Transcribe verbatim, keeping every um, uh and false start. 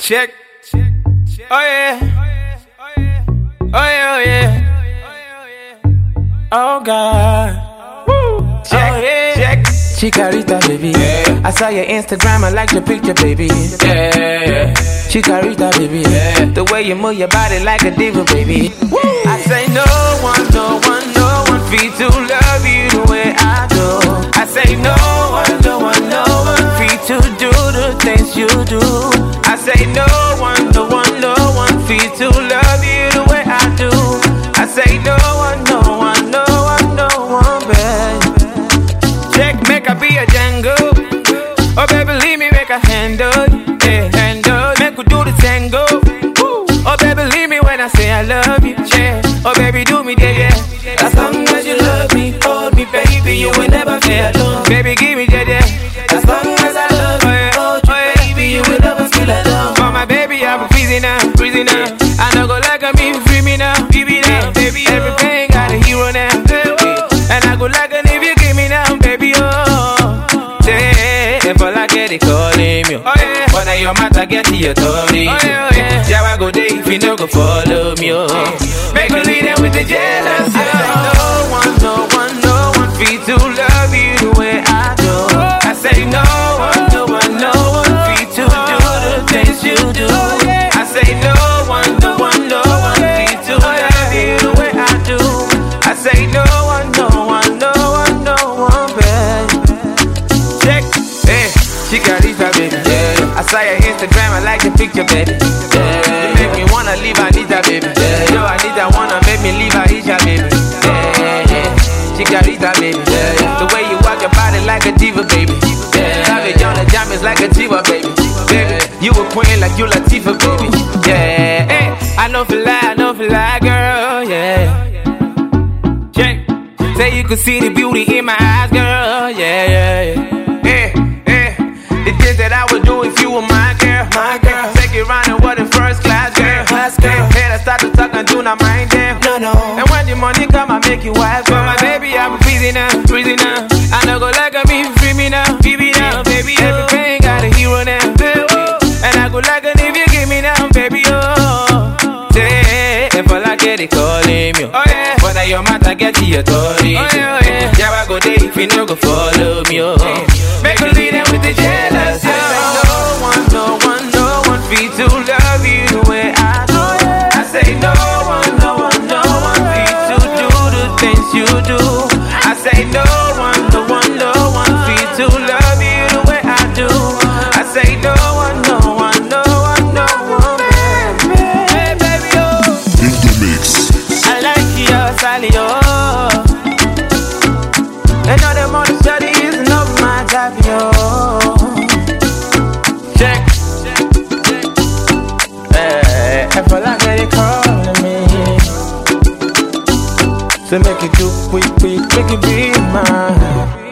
Check. Oh yeah. Oh yeah, oh yeah. Oh God. Woo. Check, oh, yeah. Check. Chicarita, baby. Yeah. I saw your Instagram, I like your picture, baby. Yeah. Chicarita, baby. Yeah. The way you move your body like a diva, baby. Woo. I say no one, no one, no one free to love you the way I do. I say no one, no one, no one free to do the things you do. I say no one, no one, no one free to love you the way I do. I say no one, no one, no one, no one, babe. Check, make I be a Django. Oh baby, leave me make a handle, yeah, handle. Make we do the tango. Woo. Oh baby, leave me when I say I love you, yeah. Oh baby, do me yeah, yeah. As long as you love me, hold me, baby, you will never feel alone. Baby, give me yeah, yeah. As long as I love you, oh, yeah. hold you, oh, yeah. baby, you will never feel alone. For my baby, I'm freezing now, freezing now. I don't go like a me, free me now, give me now, baby. Every pain got a hero now, and I go like an if you give me now, baby, oh. Say, if all I get it, call him, yo. Oh, yeah. But now your matter get to your authority. Oh, yeah, oh, yeah. Yeah, I go there if you no go follow me, oh. Make me lead them with the jealous, oh. No one, no one, no one free to love you the way I do. I say no one, no one, no one free to do the things you do. I say no one, no one, no one free to love you the way I do. I say no one, no one, no one, no one, babe. Check, hey, Chicarita, baby. Yeah. I saw your Instagram, I like the picture, baby. Yeah. You make me wanna leave Anita, baby. Yeah. Yo, Anita wanna make me leave Aisha, baby. Yeah, yeah. Chicarita, baby. Yeah. The way you walk your body like a diva, baby. Yeah. Savage on the jam is like a diva, baby. Baby, you a queen like you Latifah, baby. Yeah, hey, I know for lie, I know for lie, girl. Yeah. Say you could see the beauty in my eyes, girl, yeah, yeah, yeah. Yeah, yeah. The things that I would do if you were my girl, my girl. Take it round and what in first class, girl. Class, girl. Then I start to talk and do not mind them. No, no. And when the money come, I make you wild, girl. But my baby, I'm freezing now, freezing now. I know go like a me, free me now, free me now, baby. Every pain got a hero now, and I go like an if you give me now, baby, oh. Say, if all I get it, call him, yo. Oh, yeah. But now your matter get to your authority. Oh, yeah, oh, yeah. Yeah, I go there if you no go follow me, oh. Make me lead them with the jealous, oh. No one, no one, no one free to love you the way I do. I say no one, no one, no one free to do the things you do. I say no one, no one, no one free to love you the way I do. I say no one, no one, no one, no one, baby, hey, baby, oh. In the mix. I like your Sally, oh. And all them on the study is enough my type, yo. Check. Hey, I feel like they calling me. So make it do quick, quick, make it be mine.